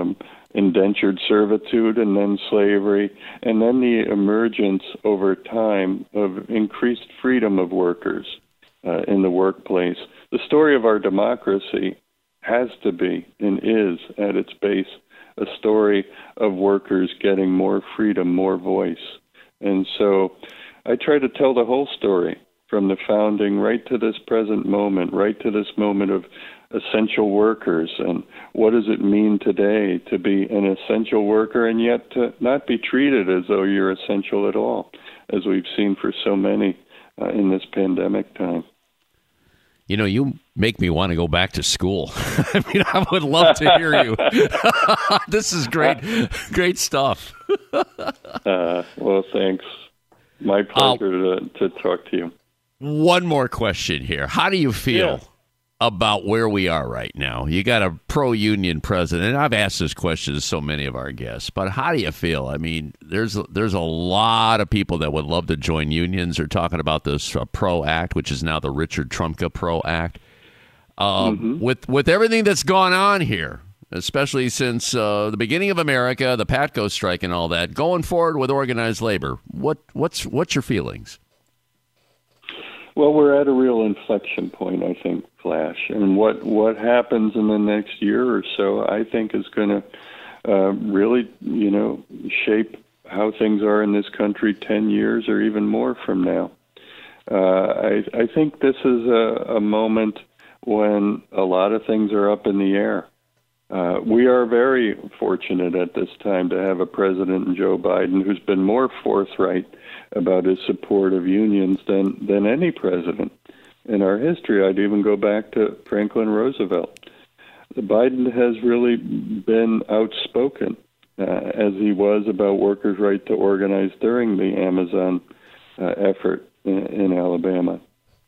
Speaker 9: indentured servitude and then slavery, and then the emergence over time of increased freedom of workers uh, in the workplace. The story of our democracy has to be and is at its base a story of workers getting more freedom, more voice. And so I try to tell the whole story from the founding right to this present moment, right to this moment of essential workers, and what does it mean today to be an essential worker and yet to not be treated as though you're essential at all, as we've seen for so many uh, in this pandemic time.
Speaker 2: You know, you make me want to go back to school. I mean, I would love to hear you. This is great, great stuff.
Speaker 9: uh, well, thanks. My pleasure uh, to, to talk to you.
Speaker 2: One more question here. How do you feel
Speaker 9: yeah.
Speaker 2: about where we are right now? You got a pro-union president. I've asked this question to so many of our guests, but how do you feel? I mean, there's there's a lot of people that would love to join unions. They're talking about this uh, PRO Act, which is now the Richard Trumka PRO Act. Um, mm-hmm. With with everything that's gone on here, especially since uh, the beginning of America, the PATCO strike and all that, going forward with organized labor, what what's what's your feelings?
Speaker 9: Well, we're at a real inflection point, I think, Flash. And what, what happens in the next year or so, I think, is going to uh, really, you know, shape how things are in this country ten years or even more from now. Uh, I, I think this is a, a moment when a lot of things are up in the air. Uh, we are very fortunate at this time to have a president, Joe Biden, who's been more forthright about his support of unions than, than any president in our history. I'd even go back to Franklin Roosevelt. Biden has really been outspoken, uh, as he was about workers' right to organize during the Amazon uh, effort in, in Alabama.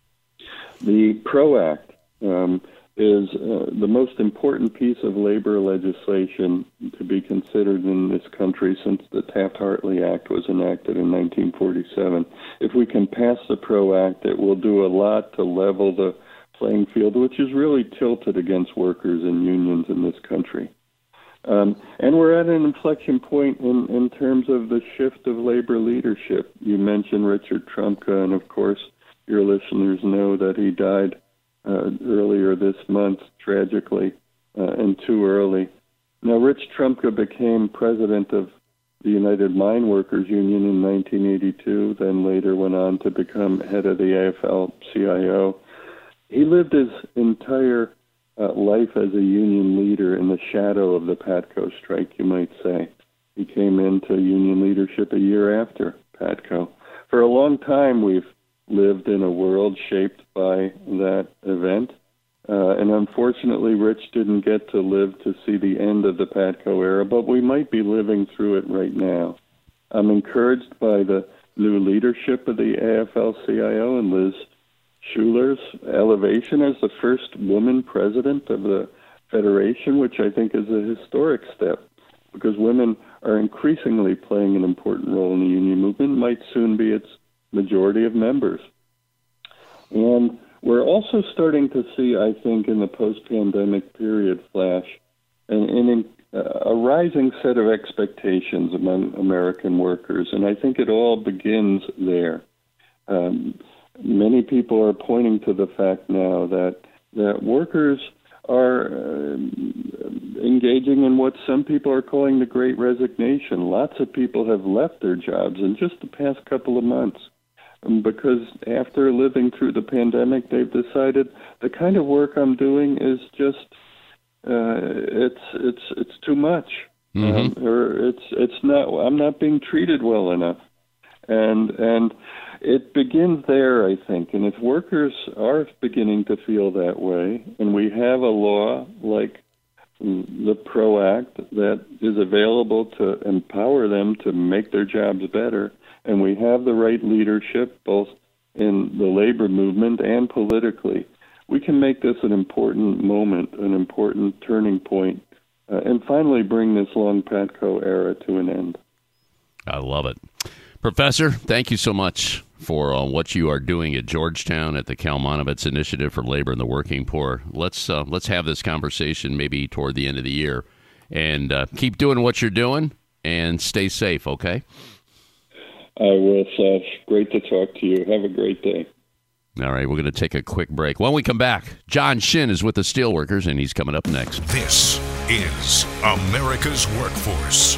Speaker 9: The PRO Act um, is uh, the most important piece of labor legislation to be considered in this country since the Taft-Hartley Act was enacted in nineteen forty-seven. If we can pass the PRO Act, it will do a lot to level the playing field, which is really tilted against workers and unions in this country. Um, and we're at an inflection point in, in terms of the shift of labor leadership. You mentioned Richard Trumka, and of course, your listeners know that he died Uh, earlier this month, tragically, uh, and too early. Now, Rich Trumka became president of the United Mine Workers Union in nineteen eighty-two, then later went on to become head of the A F L C I O. He lived his entire uh, life as a union leader in the shadow of the PATCO strike, you might say. He came into union leadership a year after PATCO. For a long time, we've lived in a world shaped by that event. Uh, and unfortunately, Rich didn't get to live to see the end of the PATCO era, but we might be living through it right now. I'm encouraged by the new leadership of the A F L C I O and Liz Shuler's elevation as the first woman president of the Federation, which I think is a historic step, because women are increasingly playing an important role in the union movement, might soon be its majority of members. And we're also starting to see, I think, in the post-pandemic period, Flash, an, an, a rising set of expectations among American workers, and I think it all begins there. Um, many people are pointing to the fact now that, that workers are uh, engaging in what some people are calling the Great Resignation. Lots of people have left their jobs in just the past couple of months, because after living through the pandemic, they've decided the kind of work I'm doing is just uh, it's it's it's too much, mm-hmm. um, or it's it's not. I'm not being treated well enough, and and it begins there, I think. And if workers are beginning to feel that way, and we have a law like the PRO Act that is available to empower them to make their jobs better, and we have the right leadership, both in the labor movement and politically, we can make this an important moment, an important turning point, uh, and finally bring this long PATCO era to an end.
Speaker 2: I love it. Professor, thank you so much for uh, what you are doing at Georgetown at the Kalmanovitz Initiative for Labor and the Working Poor. Let's uh, let's have this conversation maybe toward the end of the year And uh, keep doing what you're doing and stay safe, okay?
Speaker 9: I will, Seth. Great to talk to you. Have a great day.
Speaker 2: All right, we're going to take a quick break. When we come back, John Shin is with the Steelworkers, and he's coming up next.
Speaker 1: This is America's Workforce.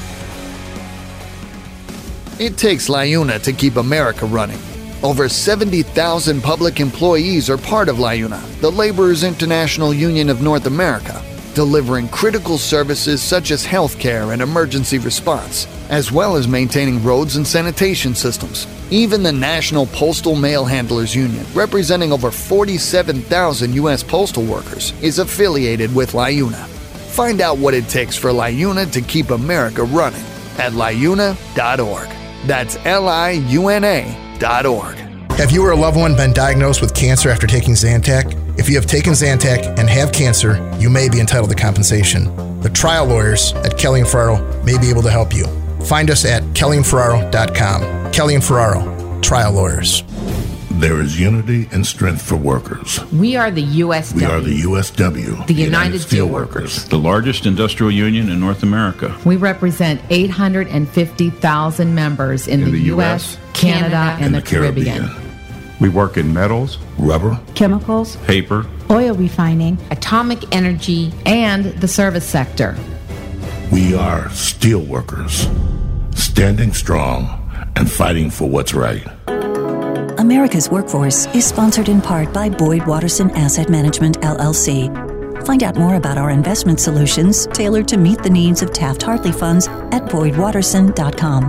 Speaker 5: It takes LiUNA to keep America running. Over seventy thousand public employees are part of LiUNA, the Laborers International Union of North America, delivering critical services such as healthcare and emergency response, as well as maintaining roads and sanitation systems. Even the National Postal Mail Handlers Union, representing over forty-seven thousand U S postal workers, is affiliated with LiUNA. Find out what it takes for LiUNA to keep America running at liuna dot org. That's L I U N A dot org.
Speaker 11: Have you or a loved one been diagnosed with cancer after taking Zantac? If you have taken Zantac and have cancer, you may be entitled to compensation. The trial lawyers at Kelly and Ferraro may be able to help you. Find us at kelly and ferraro dot com. Kelly and Ferraro, trial lawyers.
Speaker 12: There is unity and strength for workers.
Speaker 13: We are the U S W.
Speaker 12: We are the U S W.
Speaker 13: The United, United Steelworkers.
Speaker 14: The largest industrial union in North America.
Speaker 13: We represent eight hundred fifty thousand members in, in the, the U S, Canada, Canada and, and the, the Caribbean. Caribbean.
Speaker 14: We work in metals,
Speaker 12: rubber,
Speaker 15: chemicals,
Speaker 14: paper,
Speaker 15: oil refining,
Speaker 13: atomic energy, and the service sector.
Speaker 12: We are steelworkers, standing strong and fighting for what's right.
Speaker 16: America's Workforce is sponsored in part by Boyd Watterson Asset Management, L L C. Find out more about our investment solutions tailored to meet the needs of Taft-Hartley funds at boyd watterson dot com.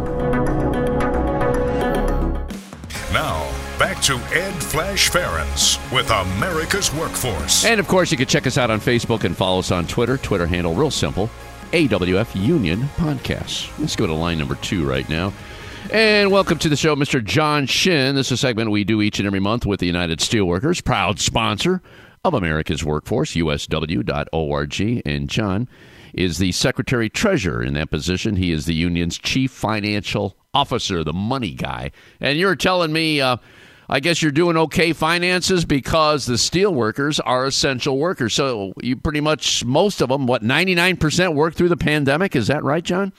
Speaker 1: Now, back to Ed Flash Ferentz with America's Workforce.
Speaker 2: And, of course, you can check us out on Facebook and follow us on Twitter. Twitter handle, real simple, A W F Union Podcast. Let's go to line number two right now. And welcome to the show, Mister John Shin. This is a segment we do each and every month with the United Steelworkers, proud sponsor of America's Workforce, U S W dot org. And John is the Secretary-Treasurer in that position. He is the union's chief financial officer, the money guy. And you're telling me, uh, I guess you're doing okay finances because the steelworkers are essential workers. So you pretty much, most of them, what, ninety-nine percent work through the pandemic? Is that right, John?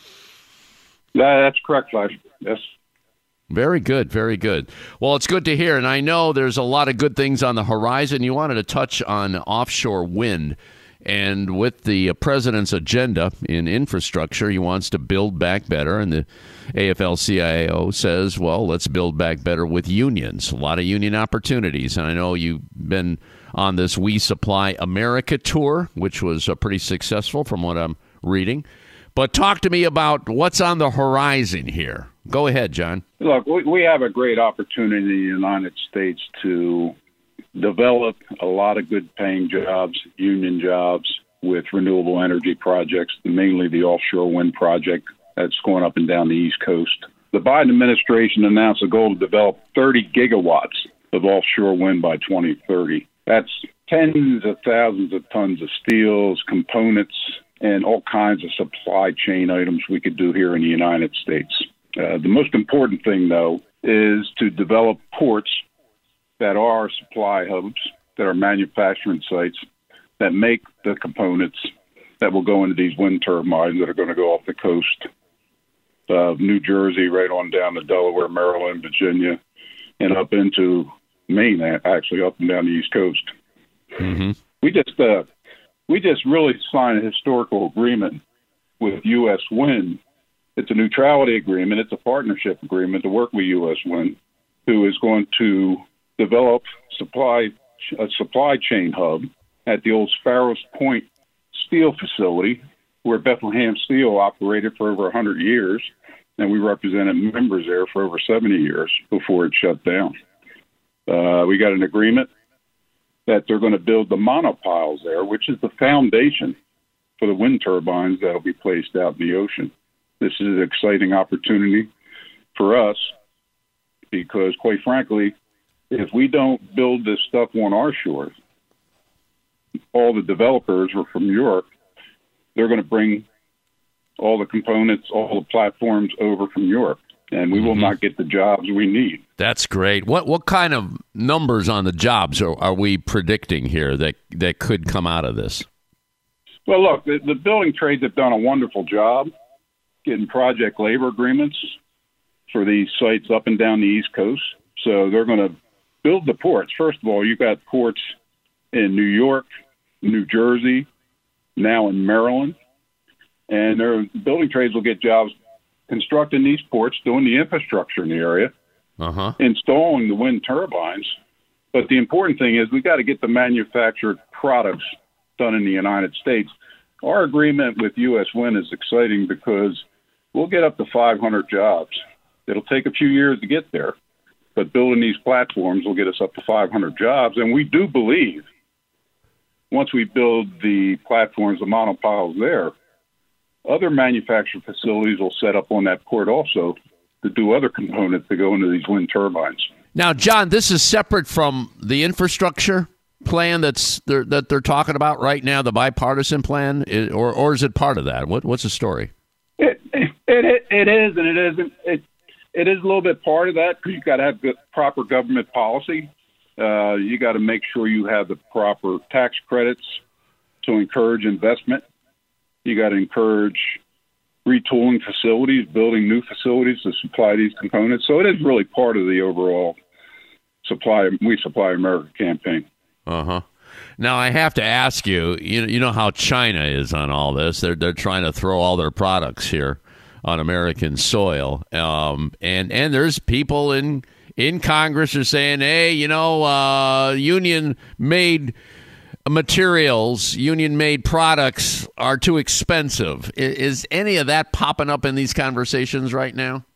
Speaker 17: Yeah, that's correct, Flash. Yes.
Speaker 2: Very good, very good. Well, it's good to hear, and I know there's a lot of good things on the horizon. You wanted to touch on offshore wind, and with the president's agenda in infrastructure, he wants to build back better, and the A F L C I O says, well, let's build back better with unions. A lot of union opportunities, and I know you've been on this We Supply America tour, which was uh, pretty successful from what I'm reading. But talk to me about what's on the horizon here. Go ahead, John.
Speaker 17: Look, we, we have a great opportunity in the United States to develop a lot of good-paying jobs, union jobs, with renewable energy projects, mainly the offshore wind project that's going up and down the East Coast. The Biden administration announced a goal to develop thirty gigawatts of offshore wind by twenty thirty. That's tens of thousands of tons of steels, components, and all kinds of supply chain items we could do here in the United States. Uh, the most important thing, though, is to develop ports that are supply hubs, that are manufacturing sites, that make the components that will go into these wind turbines that are going to go off the coast of New Jersey, right on down to Delaware, Maryland, Virginia, and up into Maine, actually, up and down the East Coast.
Speaker 2: Mm-hmm.
Speaker 17: We just uh, we just really signed a historical agreement with U S Wind. It's a neutrality agreement. It's a partnership agreement to work with U S Wind, who is going to develop supply a supply chain hub at the old Sparrows Point steel facility, where Bethlehem Steel operated for over one hundred years, and we represented members there for over seventy years before it shut down. Uh, we got an agreement that they're going to build the monopiles there, which is the foundation for the wind turbines that will be placed out in the ocean. This is an exciting opportunity for us because, quite frankly, if we don't build this stuff on our shores, all the developers are from Europe. They're going to bring all the components, all the platforms over from Europe, and we mm-hmm. will not get the jobs we need.
Speaker 2: That's great. What what kind of numbers on the jobs are, are we predicting here that, that could come out of this?
Speaker 17: Well, look, the, the building trades have done a wonderful job getting project labor agreements for these sites up and down the East Coast. So they're going to build the ports. First of all, you've got ports in New York, New Jersey, now in Maryland. And their building trades will get jobs constructing these ports, doing the infrastructure in the area,
Speaker 2: uh-huh.
Speaker 17: installing the wind turbines. But the important thing is we got to get the manufactured products done in the United States. Our agreement with U S Wind is exciting because we'll get up to five hundred jobs. It'll take a few years to get there, but building these platforms will get us up to five hundred jobs. And we do believe once we build the platforms, the monopiles there, other manufacturing facilities will set up on that port also to do other components to go into these wind turbines.
Speaker 2: Now, John, this is separate from the infrastructure plan that's they're, that they're talking about right now, the bipartisan plan, or or is it part of that? What what's the story?
Speaker 17: It it it, it is and it isn't. It it is a little bit part of that because you've got to have good, proper government policy. Uh, you got to make sure you have the proper tax credits to encourage investment. You got to encourage retooling facilities, building new facilities to supply these components. So it is really part of the overall supply. We Supply America campaign.
Speaker 2: Uh-huh. Now, I have to ask you, you, you know how China is on all this. They're they're trying to throw all their products here on American soil. Um, and, and there's people in in Congress are saying, hey, you know, uh, union-made materials, union-made products are too expensive. Is, is any of that popping up in these conversations right now?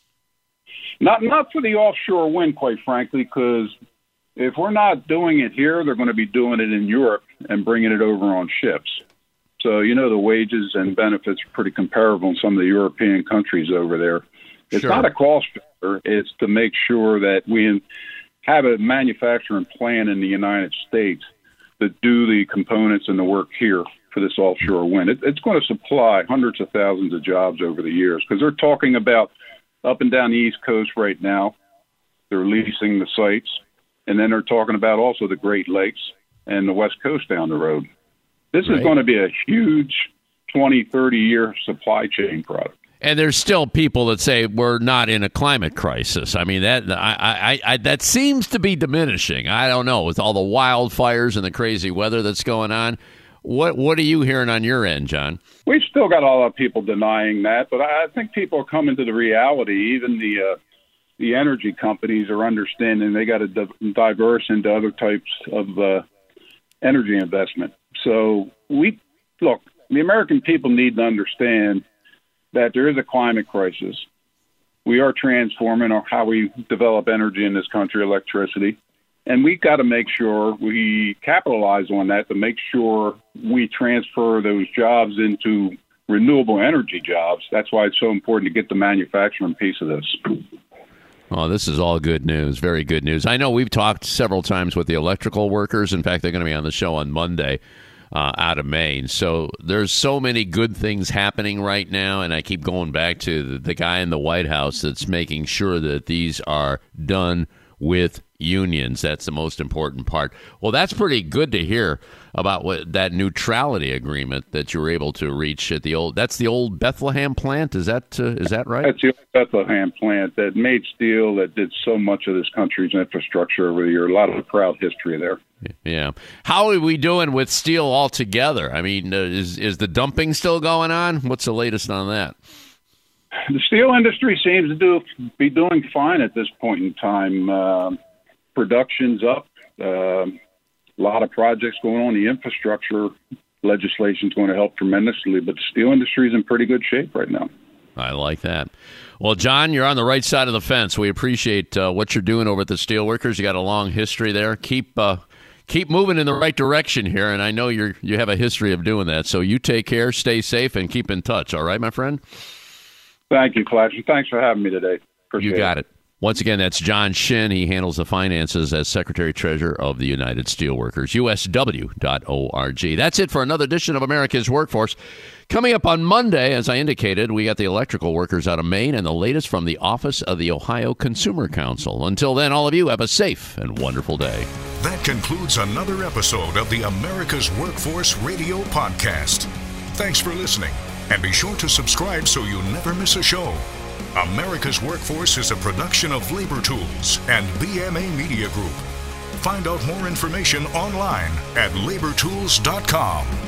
Speaker 17: Not, not for the offshore wind, quite frankly, because if we're not doing it here, they're going to be doing it in Europe and bringing it over on ships. So, you know, the wages and benefits are pretty comparable in some of the European countries over there. It's
Speaker 2: Sure.
Speaker 17: not a cost factor. It's to make sure that we have a manufacturing plan in the United States that do the components and the work here for this offshore wind. It, it's going to supply hundreds of thousands of jobs over the years because they're talking about up and down the East Coast right now. They're leasing the sites. And then they're talking about also the Great Lakes and the West Coast down the road. This
Speaker 2: Right.
Speaker 17: is going to be a huge twenty, thirty-year supply chain product.
Speaker 2: And there's still people that say we're not in a climate crisis. I mean, that I, I, I, that seems to be diminishing. I don't know, with all the wildfires and the crazy weather that's going on. What what are you hearing on your end, John?
Speaker 17: We've still got a lot of people denying that, but I think people are coming to the reality. Even the uh, the energy companies are understanding they got to di- diverse into other types of uh, energy investment. So we look, the American people need to understand that there is a climate crisis. We are transforming how we develop energy in this country, electricity, and we've got to make sure we capitalize on that to make sure we transfer those jobs into renewable energy jobs. That's why it's so important to get the manufacturing piece of this.
Speaker 2: Oh, this is all good news. Very good news. I know we've talked several times with the electrical workers. In fact, they're going to be on the show on Monday uh, out of Maine. So there's so many good things happening right now. And I keep going back to the, the guy in the White House that's making sure that these are done with unions. That's the most important part. Well, that's pretty good to hear about what that neutrality agreement that you were able to reach at the old. That's the old Bethlehem plant. Is that uh, is that right?
Speaker 17: That's the old Bethlehem plant that made steel, that did so much of this country's infrastructure over the year. A lot of proud history there.
Speaker 2: Yeah. How are we doing with steel altogether? I mean, uh, is is the dumping still going on? What's the latest on that?
Speaker 17: The steel industry seems to do be doing fine at this point in time. Uh, production's up. Uh, a lot of projects going on. The infrastructure legislation is going to help tremendously, but the steel industry is in pretty good shape right now.
Speaker 2: I like that. Well, John, you're on the right side of the fence. We appreciate uh, what you're doing over at the Steelworkers. You got a long history there. Keep uh, keep moving in the right direction here, and I know you're you have a history of doing that. So you take care, stay safe, and keep in touch. All right, my friend?
Speaker 17: Thank you, Flash, and thanks for having me today. Appreciate
Speaker 2: you got it.
Speaker 17: it.
Speaker 2: Once again, that's John Shin. He handles the finances as Secretary-Treasurer of the United Steelworkers, U S W dot org. That's it for another edition of America's Workforce. Coming up on Monday, as I indicated, we got the electrical workers out of Maine and the latest from the Office of the Ohio Consumer Council. Until then, all of you have a safe and wonderful day.
Speaker 1: That concludes another episode of the America's Workforce Radio Podcast. Thanks for listening, and be sure to subscribe so you never miss a show. America's Workforce is a production of Labor Tools and B M A Media Group. Find out more information online at labor tools dot com.